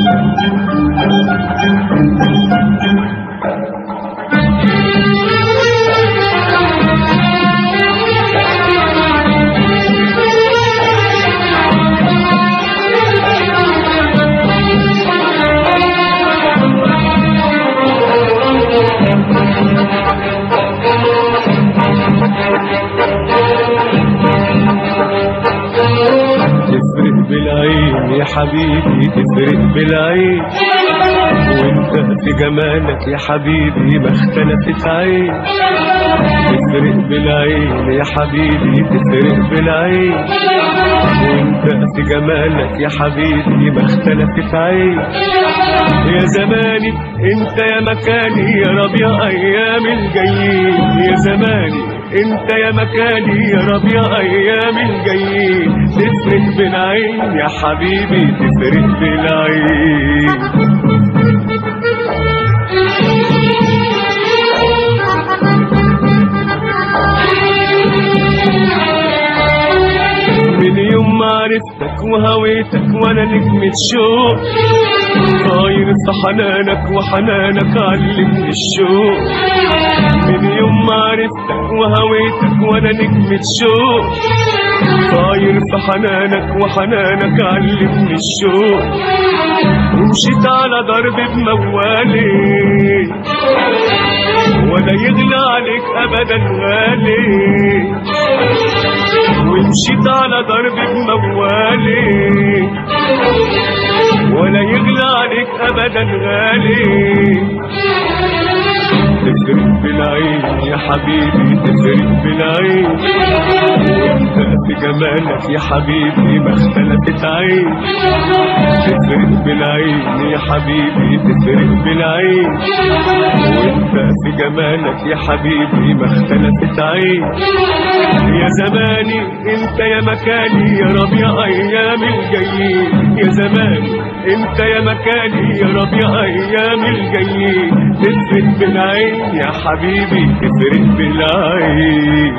يا حبيبي تفرق بالعين، وانت في جمالك يا حبيبي ما اختلفت عين. تفرق بالعين يا حبيبي تفرق بالعين، وانت في جمالك يا حبيبي ما اختلفت عين. يا زماني انت يا مكاني يا ربيع ايام الجايين. يا زماني انت يا مكاني يا ربيع ايام الجايين. تفرق بالعين يا حبيبي تفرق بالعين. من يوم ما عرفتك وهويتك وانا نجمة شوق، طاير في حنانك وحنانك علمني الشوق. من يوم ما عرفتك وهويتك وانا نجمة شوق، طاير في حنانك وحنانك علمني الشوق. ومشيت على ضرب بموالي ولا يغلى عليك ابدا غالي. ومشيت على ضرب بموالي ولا يغلى عليك ابدا غالي. تفرق بالعين يا حبيبي تفرق بالعين، وانت في جمالك يا حبيبي ما اختلفت عين. تفرق بالعين يا حبيبي تفرق بالعين، وانت في جمالك يا حبيبي ما اختلفت عين. يا زماني انت يا مكاني يا ربيع ايام الجايين. يا زماني انت يا مكاني يا ربيع ايام الجايين. تفرق بالعين يا حبيبي تفرق بالعين.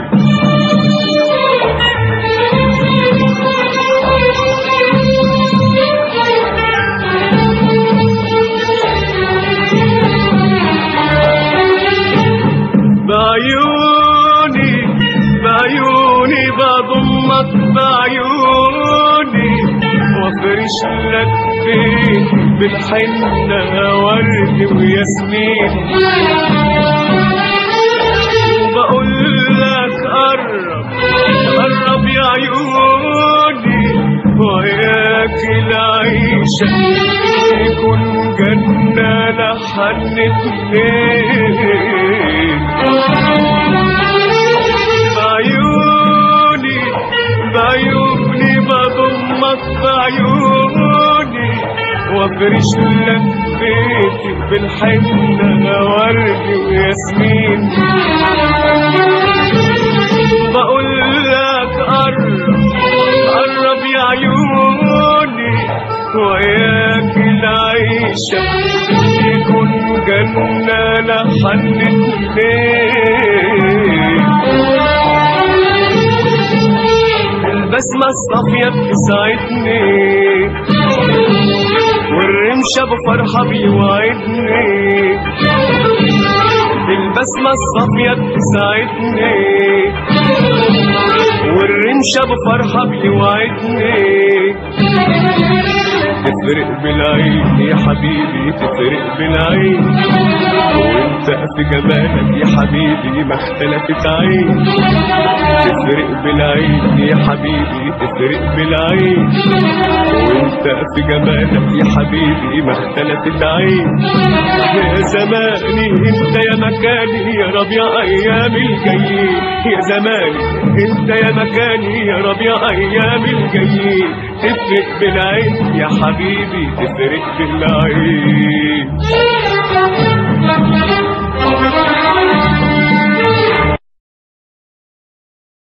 بعيوني بعيوني بضمك بعيوني، وافرش لك فيه بالحنة ورد وياسمين. وبقول لك قرب قرب يا عيوني، وياك العيشة يكون جنة لحن اتنين. بعيوني بعيوني بضمك بعيوني، وافرش لك بيتي بالحنة ورد وياسمين. بقول لك قرب قرب يا عيوني، وياك العيشة يكون جنة لحن اتنين. البسمة الصافية بتسعدني، والرمشة بفرحة بيوعدني. البسمة الصافية بتسعدني، والرمشة بفرحة بيوعدني. تفرق بالعين يا حبيبي تفرق بالعين، وانت في جمالك يا حبيبي ما اختلفت عين. تفرق بالعين يا حبيبي تفرق بالعين، وانت في جمالك يا حبيبي ما اختلفت عين. يا زماني انت يا مكاني يا ربيع ايام الجايين. يا زماني انت يا مكاني يا ربيع ايام الجايين. تفرق بالعين يا حبيبي تفرق بالعين.